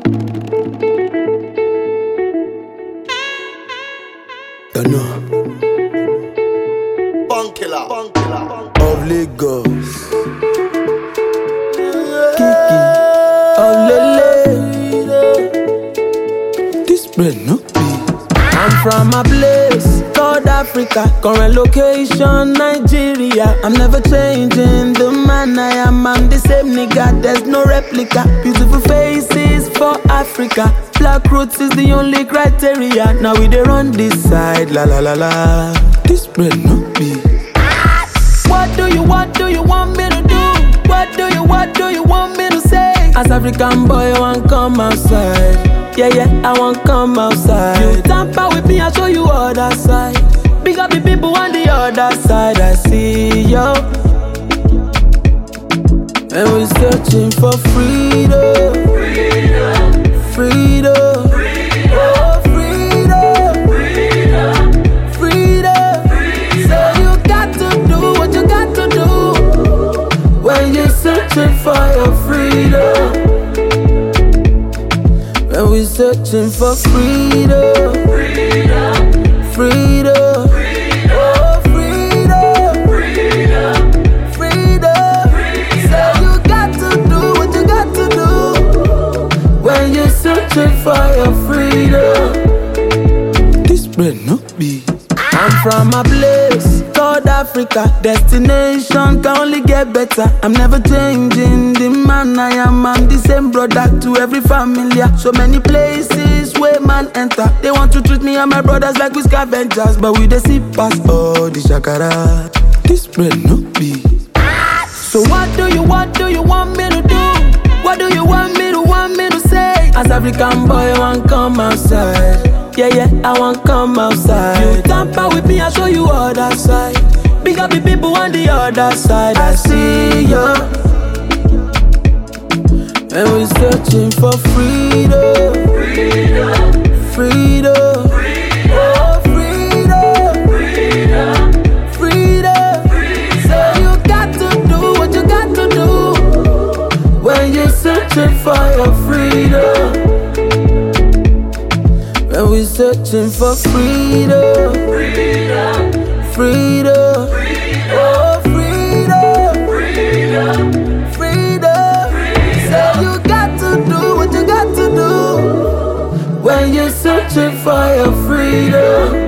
You know, Bunkilla. of Lagos, Kiki, of Lele. This bread no be. I'm from a place called Africa. Current location Nigeria. I'm never changing the man I am. I'm the same nigga. There's no replica. Beautiful faces for Africa. Black roots is the only criteria. Now we dey run this side, la la la la. This bread no be. What do you want me to do? What do you want me to say? As African boy, I want come outside. Yeah, I want come outside. You tamper with me, I show you other side. Big up the people on the other side. I see yo. And we searching for freedom. Freedom. Oh, freedom. So you got to do what you got to do when you're searching for your freedom. When we searching for freedom. Freedom. Oh, freedom. So you got to do what you got to do when you're searching for your freedom. This bread no be. I'm from a place called Africa. Destination can only get better. I'm never changing the man I am. I'm the same brother to every family. So many places where man enter. They want to treat me and my brothers like we scavengers, but we dey see past all the shakara. This bread no be. So what do you want me to do? What do you want me to say? As African boy, I want come outside. Yeah, I want come outside. You tamper with me, I show you other side. Big up the people on the other side. I see ya. And we searching for freedom. Freedom. Oh, freedom. So you got to do what you got to do when you're searching for your freedom. When we searching for freedom. Freedom. Oh, freedom. So you got to do what you got to do when you're searching for your freedom.